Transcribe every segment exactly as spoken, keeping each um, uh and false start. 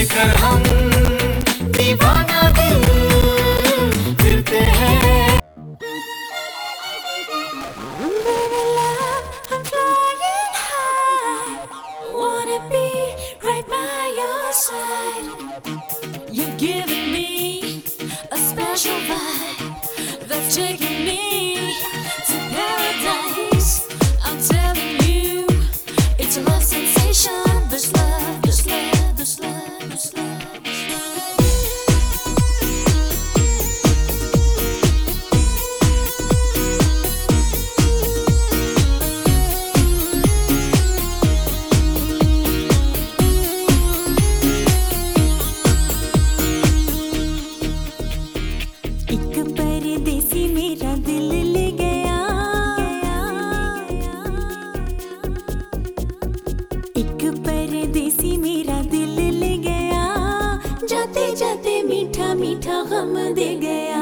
लेकर हम दीवाना दिल फिरते हैं। You're giving me a special vibe that's taking me to paradise. I'm telling you, it's a love sensation. This love, this love, this love, this love, this love. परदेसी मेरा दिल ले गया, एक परदेसी मेरा दिल ले गया, जाते जाते मीठा मीठा गम दे गया।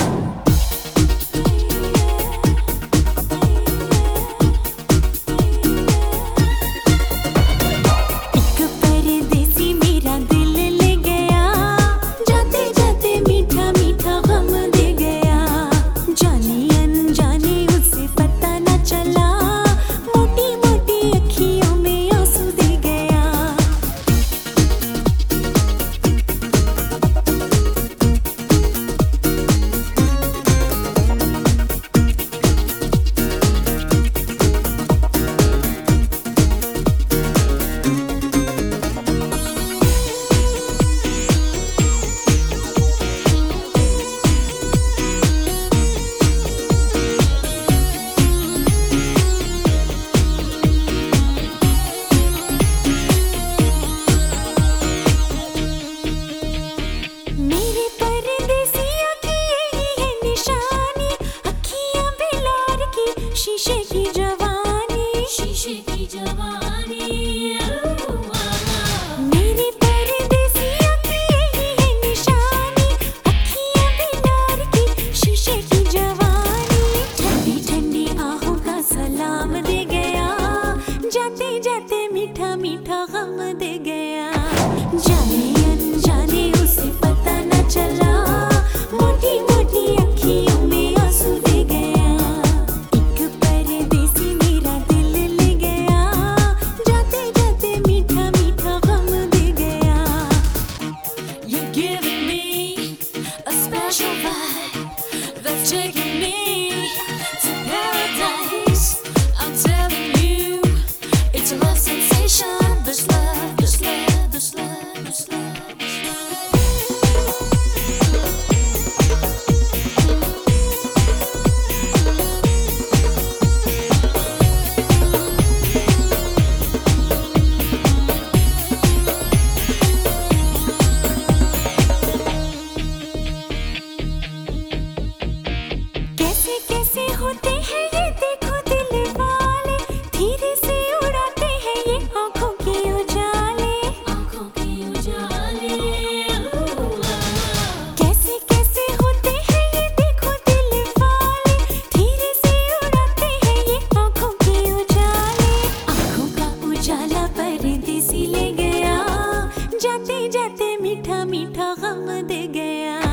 शीशे की जवानी, शीशे की जवानी, मेरी परदेसिया की यही है निशानी, अखियां बिलार की शीशे की जवानी। ठंडी ठंडी आहों का सलाम दे गया, जाते जाते मीठा मीठा गम दे गया। जाने अनजाने उसे पता न चला, मोटी मोटी अखियों में आंसू दे गया। That's taking me to paradise. I'm telling you, it's a love sensation. This love, this love, this love, this love, this love. कैसे होते हैं ये देखो दिल वाले, धीरे से उड़ाते हैं ये आँखों के उजाले, आँखों के उजाले। कैसे कैसे होते हैं ये देखो दिल वाले, धीरे से उड़ाते हैं ये आँखों के उजाले। आँखों का उजाला परदेसी ले गया, जाते जाते मीठा मीठा गम दे गया।